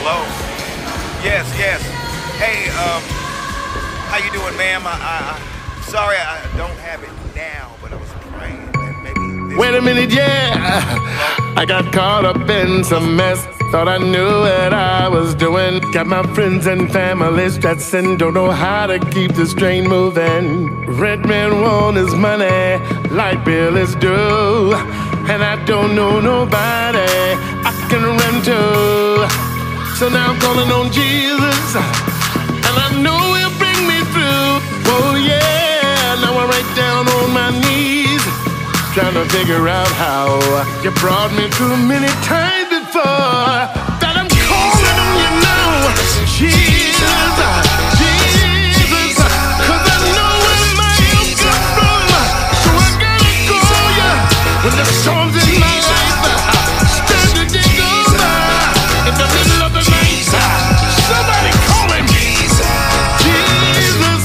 Hello? Yes, yes. Hey, how you doing, ma'am? Sorry I don't have it now, but I was praying that maybe this. Wait a minute, yeah. I got caught up in some mess. Thought I knew what I was doing. Got my friends and family stressing. Don't know how to keep this train moving. Rent man want his money, light bill is due, and I don't know nobody I can rent to. So now I'm calling on Jesus, and I know he'll bring me through. Oh yeah, now I'm right down on my knees, trying to figure out how you brought me through many times before. That I'm calling on you now, Jesus, Jesus, 'cause I know where my help comes from. So I gotta call you when the storm's in my life start to take over. In the middle of the night, somebody call him. Jesus, Jesus,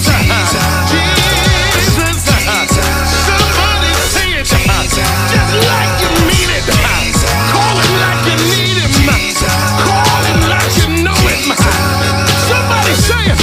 somebody say it just like you mean it. Call him like you need him. Call him like you know him. Somebody say it.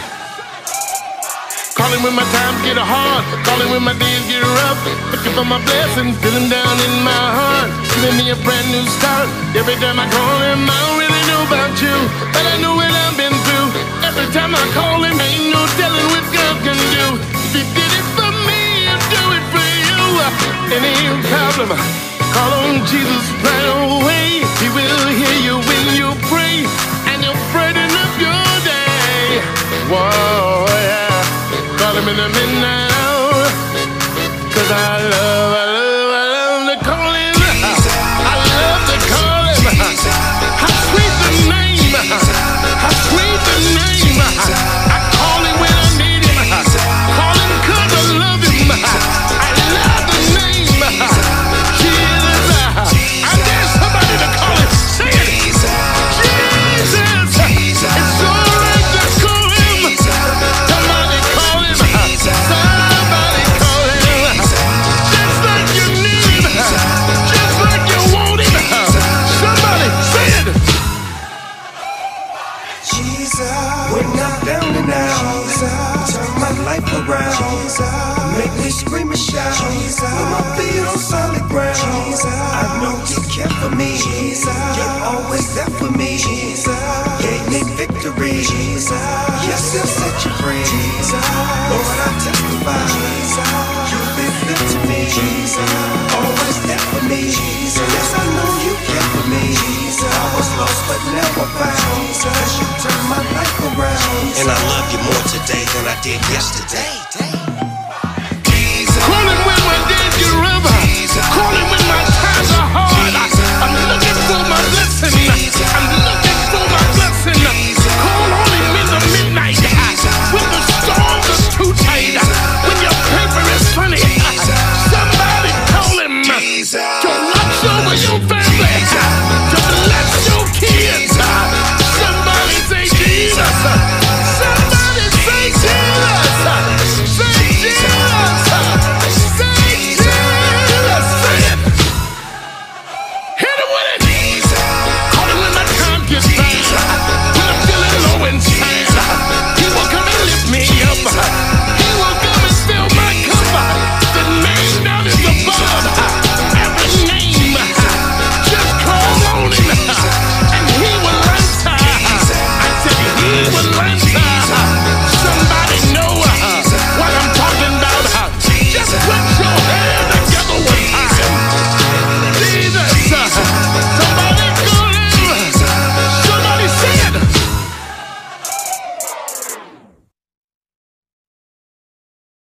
Call him when my times get hard. Call him when my days get rough. Looking for my blessing, feel him down in my heart. Giving me a brand new start. Every time I call him, I don't really know about you, but I know what I've been through. Every time I call him, ain't no telling what God can do. If he did it for me, he'll do it for you. Any problem, call on Jesus right away. He will hear you when you pray, and he'll brighten up your day. Whoa, yeah. Call him in the midnight hour, 'cause I love to call him. I love to call him. How sweet the name. How sweet the name. I call him when I need him. Call him 'cause I love him. I love the name. Jesus. I dare somebody to call him. Say it. Jesus. It's alright to call him. Somebody call him. Somebody call him. Just like you need him. Just like you want him. Somebody say it. When I'm down and out, turn my life around, make me scream and shout, put my feet on solid ground. I know you care for me, you're always there for me, gave me victory, yes, he'll set you free. Lord, I testify, you've been good to me, always there for me, yes, I know you care for me. I was lost but never found, 'cause you turned my life around. And I love you more today than I did yesterday.